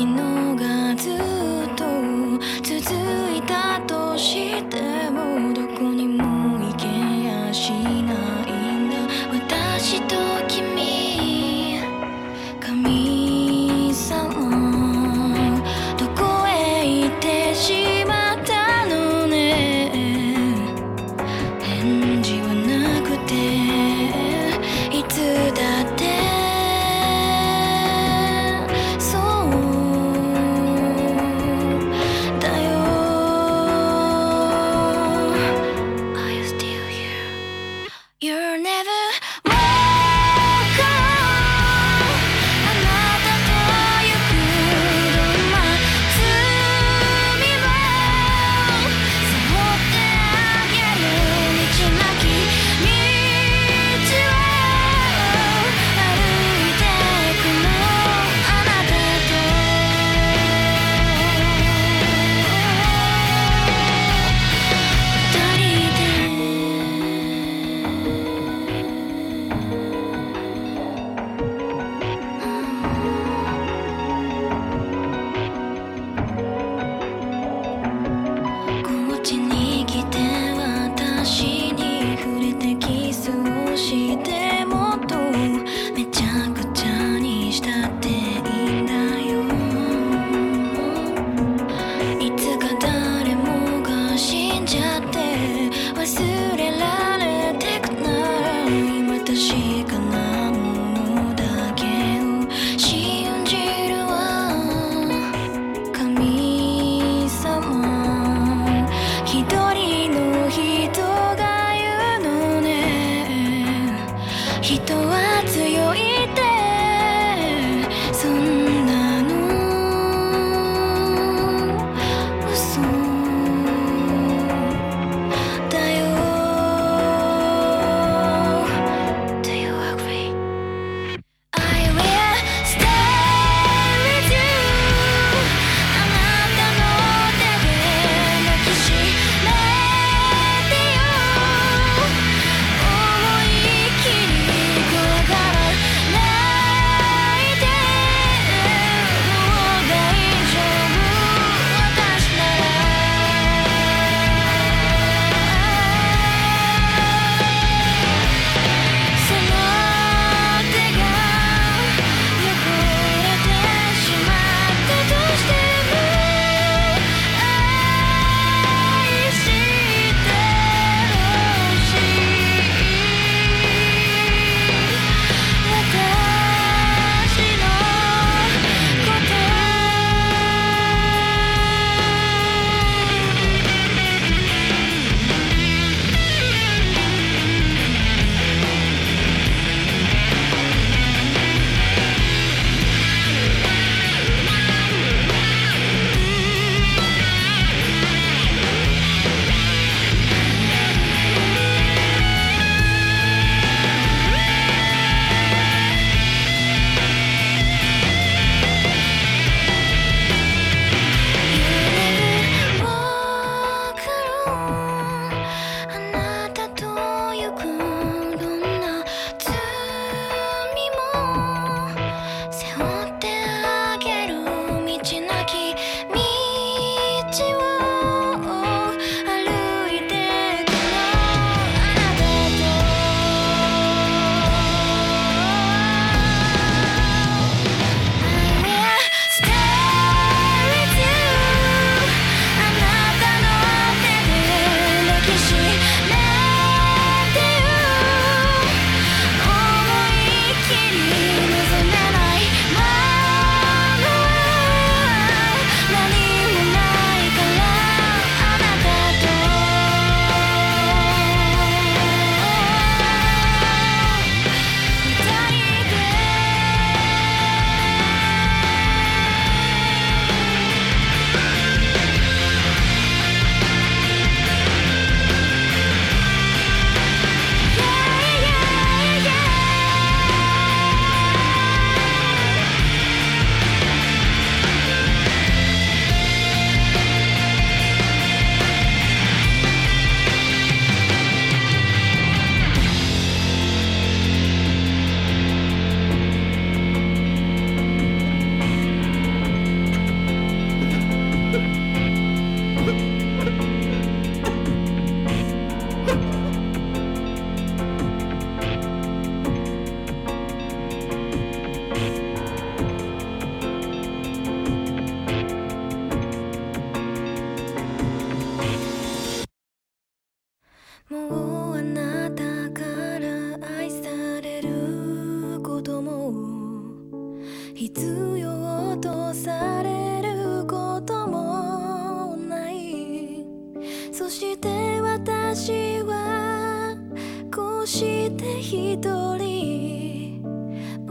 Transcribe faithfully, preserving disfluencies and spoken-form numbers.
のがずっと続いたとしてもどこにも行けやしないんだ私と君神様どこへ行ってしまったのね返事はなくていつだってYou're never walk on あなたと行くどんな罪も背負ってあげる道なき道を歩いてくのあなたと二人でこっちに来て私に触れてキスをしてもっとめちゃくちゃにしたっていいんだよいつか誰もが死んじゃって忘れられてくなら今確かなものだけを信じるわ神様一人の人が言うのね人は強いってそんなの嘘だよ Do you agree? I will stay with you あなたの手で抱きしめてよ思いっきり怖がらないして一人